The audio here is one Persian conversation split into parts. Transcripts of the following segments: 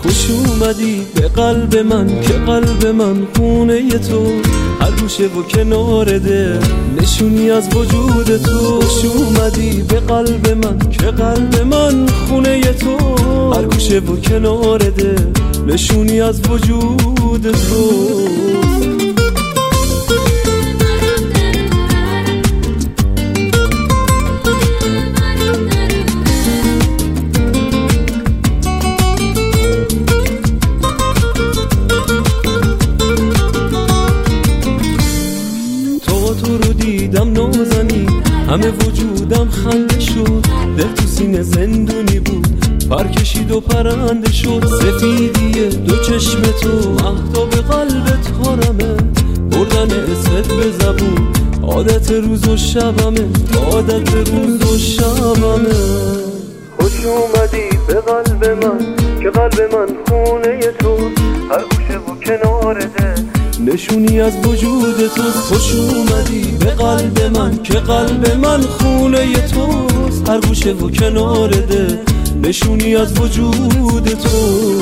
خوش اومدی به قلب من که قلب من خونه تو، هر گوشه و کنار ده نشونی از وجود تو. خوش اومدی به قلب من که قلب من خونه تو، هر گوشه و کنار ده نشونی از وجود تو. تو رو دیدم نازنی، همه وجودم خنده شد، دل تو سینه زندونی بود، پر کشید و پرنده شد. سفیدی دو چشم تو مهتاب قلبت حرمه، بردن اسمت به زبون عادت روز و شبمه، عادت روز و شبمه. خوش اومدی به قلب من که قلب من خونه تو، هر گوشه و کنار ده نشونی از وجود تو. خوش اومدی به قلب من که قلب من خونه توست، هر گوشه و کنار ده نشونی از وجود تو.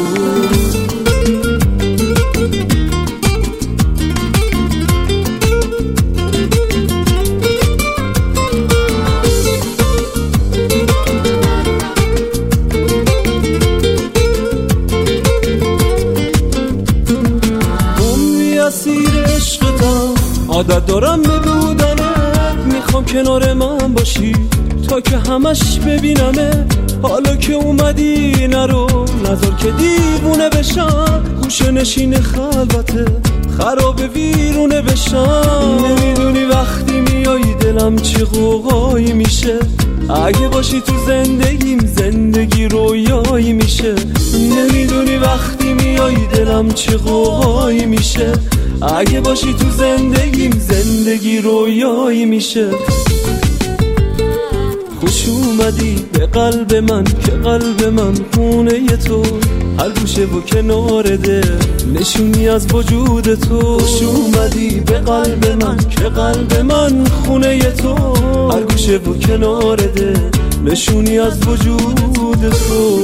اسیر عشقتم، عادت دارم بدودنت، میخوام کنار من باشی تا که همش ببینمه. حالا که اومدی نرو، نذار که دیوونه بشم، گوشه نشین خلوته خراب ویرونه بشم. نمیدونی وقتی میایی دلم چه غوغایی میشه، اگه باشی تو زندگیم زندگی رویایی میشه. نمیدونی وقتی میایی دلم چه غوغایی میشه، اگه باشی تو زندگیم زندگی رویایی میشه. خوش اومدی به قلب من که قلب من خونه تو، هر گوشه و کنار ده نشونی از وجود تو. خوش اومدی به قلب من که قلب من خونه تو، هر گوشه و کنار ده نشونی از وجود تو.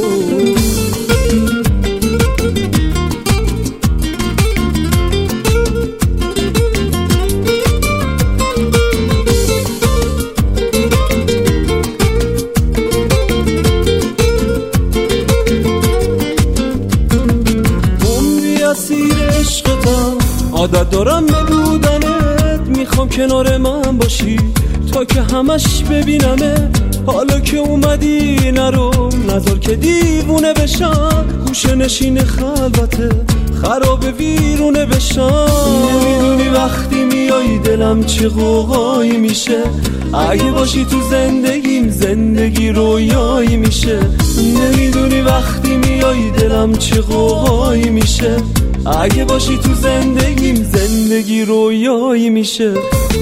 اسیر عشقتم، عادت دارم بدودنت، میخوام کنار من باشی تا که همش ببینمه. حالا که اومدی نرو، نذار که دیوونه بشم، گوشه نشین خلوته خراب ویرونه بشم. نمیدونی وقتی میایی دلم چه غوغایی میشه، اگه باشی تو زندگیم زندگی رویایی میشه. نمیدونی وقتی میایی دلم چه غوغایی میشه، اگه باشی تو زندگیم زندگی رویایی میشه.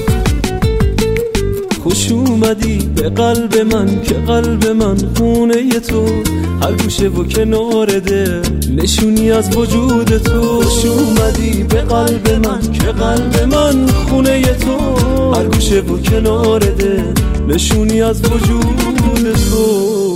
خوش اومدی به قلب من که قلب من خونه تو، هر گوشه و کنار ده نشونی از وجود تو. خوش اومدی به قلب من که قلب من خونه تو، هر گوشه و کنار ده نشونی از وجود تو.